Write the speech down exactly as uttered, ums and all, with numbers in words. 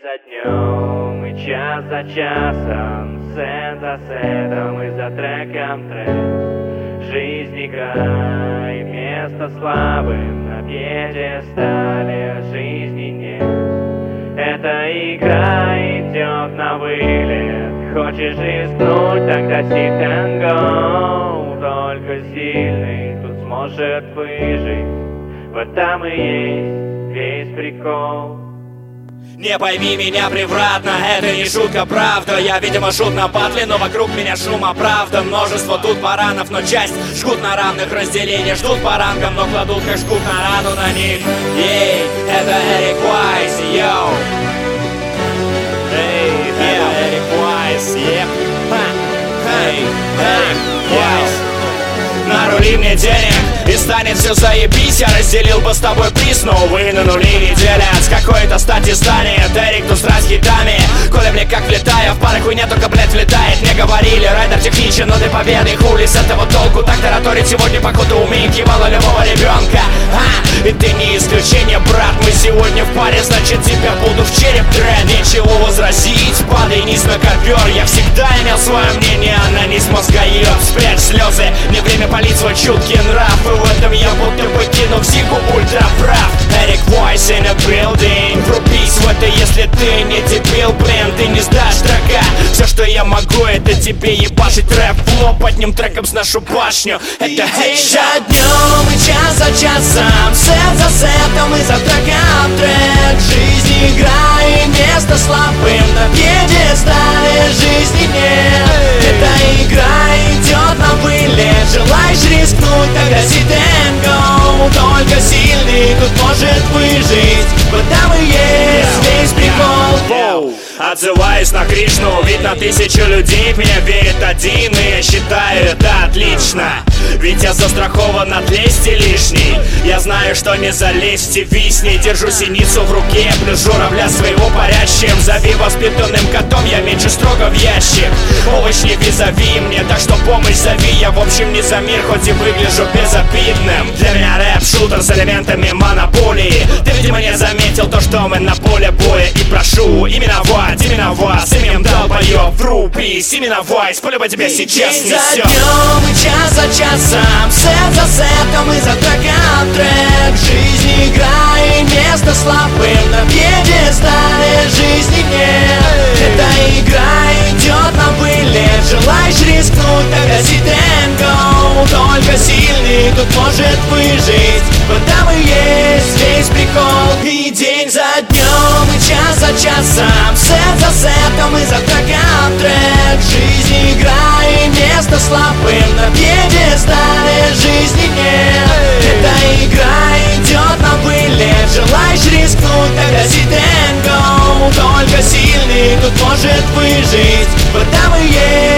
за днем и час за часом, сет за сетом и за треком трек. Жизнь игра и место слабым на пьедестале жизни нет. Эта игра идет на вылет. Хочешь рискнуть, тогда sit and go. Только сильный тут сможет выжить. В этом и есть весь прикол. Не пойми меня превратно, это не шутка, правда. Я, видимо, шут на батле, но вокруг меня шум оправдан. Множество тут баранов, но часть жгут на равных разделениях. Ждут по рангам, но кладут как жгут на рану на них. Ей, это Эрик Вайс, йоу. Эй, это Эрик Вайс, еп. Эй, Эрик Вайс. Нарули мне денег, и станет все заебись. Я разделил бы с тобой приз, но, увы, на нули не делят. С какой-то стати станет Эрик тут с хитами. Коля, бля, как влетая, в пары хуйня только, блядь, влетает. Мне говорили, райдер техничен, но ты победы хули с этого толку. Так тараторить сегодня, походу, умеет мало любого ребенка. А, и ты не исключение, брат. Мы сегодня в паре, значит, тебя буду в череп драть. Нечего возразить, падай низ на ковер. Я всегда имел свое мнение, анонизм мозгоеб. Спрячь слезы, не время полить свой чуткий нрав. И в этом я будто бы кину в зигу ультра прав. Эрик Вайс in a building. Врубись в это, если ты не дебил, блин. Ты не сдашь трака. Все, что я могу, это тебе ебашить рэп. Флоп одним треком сношу башню. Это хедшот. День за днем и час за часом, сет за сетом и за треком трек. Жизнь игра и место слабым на пьедестале жизни нет. Эта игра идет на вылет. Желаешь рискнуть, тогда sit and go. Только сильный тут может выжить. В этом и есть весь прикол. Отзываюсь на Кришну, ведь на тысячу людей в меня верит один. И я считаю это отлично, ведь я застрахован от лести лишней. Я знаю, что не залезть в висни. Держу синицу в руке, плюс журавля своего парящим. Зови воспитанным котом, я меньше строго в ящик. Овощ не визави мне, так что помощь зови. Я в общем не за мир, хоть и выгляжу безобидным. Для меня рэп-шутер с элементами монополии. Ты, видимо, не заметил то, что мы на поле боя. И прошу именовать, именно вас, именем долбоёб, врубись. Именно Вайс, полюбя тебя сейчас День несёт. за днем и час за часом, сет за сетом и за треком трек. Жизнь игра и место слабым на пьедестале жизни нет. Эта игра идет на вылет. Желаешь рискнуть, тогда sit and go. Только сильный тут может выжить. В этом и есть весь прикол. И день за днем и час за часом, сет за сетом и за треком трек. Жизнь игра и место слабым на пьедестале жизни нет. Эта игра идет на вылет. Желаешь рискнуть, тогда sit and go. Только сильный тут может выжить. В этом и есть